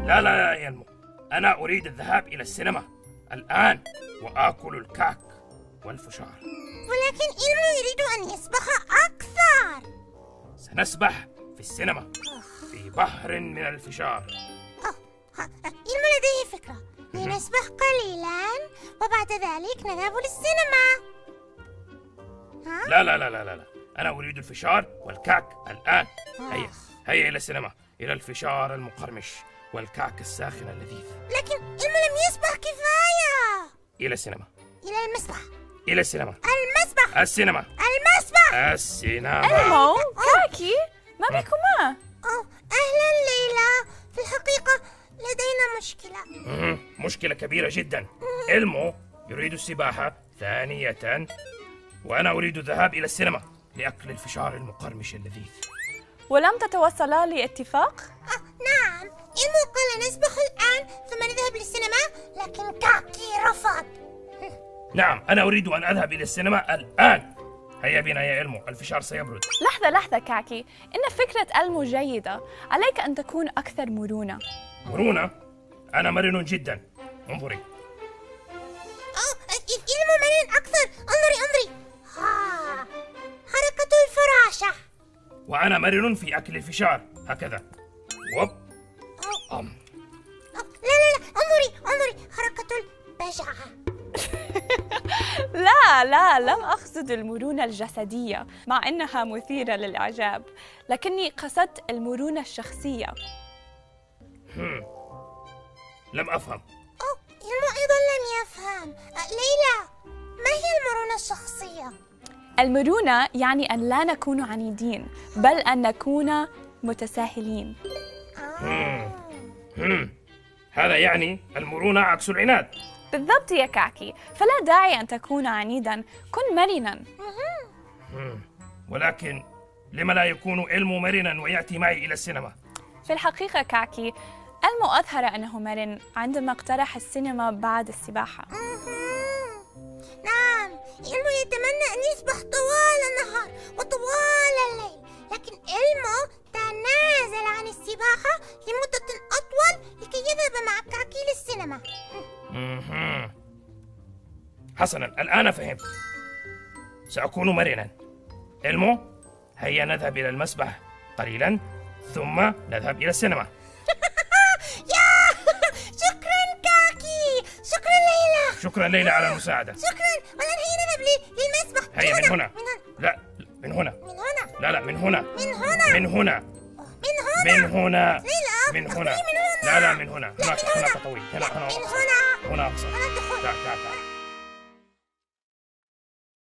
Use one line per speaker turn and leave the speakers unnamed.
لا لا لا يا إلمو، أنا أريد الذهاب إلى السينما الآن وآكل الكعك والفشار.
ولكن إلمو يريد أن يسبح أكثر.
سنسبح في السينما في بحر من الفشار.
إلمو لديه فكرة، لنسبح قليلا وبعد ذلك نذهب للسينما.
لا لا لا لا لا، أنا أريد الفشار والكعك الآن. هيا هيا إلى السينما، إلى الفشار المقرمش والكعك الساخن اللذيذ.
لكن إلمو لم يسبح كفاية.
إلى السينما،
إلى المسبح،
إلى السينما،
المسبح،
السينما،
المسبح.
السينما.
إلمو، كاكي، ما بكما؟
أهلا ليلى، في الحقيقة لدينا مشكلة.
مشكلة كبيرة جدا. إلمو يريد السباحة ثانية، وأنا أريد الذهاب إلى السينما لأكل الفشار المقرمش اللذيذ.
ولم تتوصلا لاتفاق؟
نعم، إلمو قال نسبح الآن ثم نذهب للسينما، لكن كاكي رفض.
نعم، أنا أريد أن أذهب إلى السينما الآن. هيا بنا يا إلمو، الفشار سيبرد.
لحظة كاكي، إن فكرة إلمو جيدة، عليك أن تكون أكثر مرونة.
مرونة؟ أنا مرن جدا، انظري.
إلمو مرن أكثر، انظري. حركة الفراشة.
وأنا مرن في أكل الفشار، هكذا. وب.
لا، انظري حركة البجعة.
لا، لم أقصد المرونة الجسدية مع أنها مثيرة للإعجاب، لكني قصدت المرونة الشخصية.
لم أفهم.
إلمو أيضا لم يفهم. ليلى، ما هي المرونة الشخصية؟
المرونة يعني أن لا نكون عنيدين، بل أن نكون متساهلين.
هذا يعني المرونة عكس العناد.
بالضبط يا كاكي، فلا داعي أن تكون عنيداً، كن مرناً.
ولكن لما لا يكون إلمو مرناً ويأتي معي إلى السينما؟
في الحقيقة كاكي، إلمو أظهر أنه مرن عندما اقترح السينما بعد السباحة.
نعم، إلمو يتمنى أن يسبح طوال النهار وطوال الليل، لكن إلمو تنازل عن السباحة لمدة أطول لكي يذهب مع كاكي للسينما.
حسناً، الآن فهمت. سأكون مرناً. إلمو، هيا نذهب إلى المسبح قليلاً ثم نذهب إلى السينما.
شكراً كاكي، شكراً ليلى.
شكراً ليلى على المساعدة.
شكراً، والآن هيا نذهب للمسبح.
هيا من هنا. لا، من هنا. لا، من هنا. من هنا.
ليلى،
من هنا.
من هنا.
لا، من هنا. هناك طويل. هنا أقصر.
هنا.
تعال.